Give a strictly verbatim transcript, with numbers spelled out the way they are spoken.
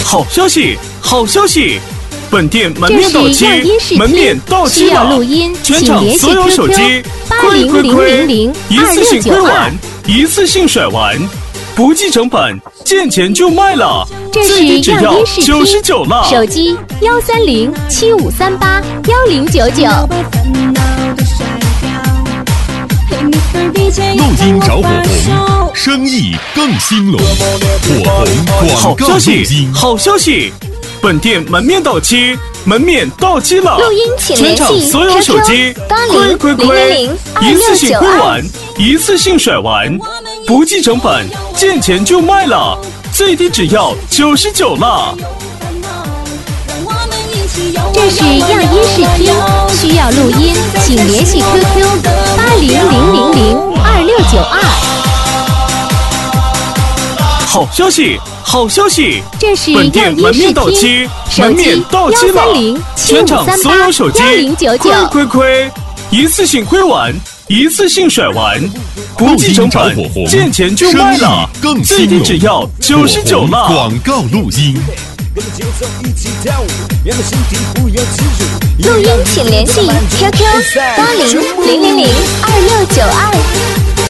好消息，好消息！本店门面到期，门面到期了。 录音， 全场所有手机， 八零零零零一次性归完，一次性甩完，不计成本，见钱就卖了。 这是只要九十九了。 手机幺三零七五三八幺零九九。 录音找火红，生意更兴隆。火红广告录音， 好消息！本店门面到期，门面到期了。 录音请联系全场所有手机， 八零零零零一次性归完，一次性甩完，不计成本，见钱就卖了，最低只要九十九了。 这是样音视听，需要录音，请联系 Q Q 八零零零零二六九二。 好消息，好消息！ 这是本店门面到期，门面到期了，全场所有手机，亏亏亏，一次性亏完，一次性甩完，不计成本，见钱就卖了，最低只要九十九了。 广告录音。 录音请联系 Q Q 八零零零零二六九二。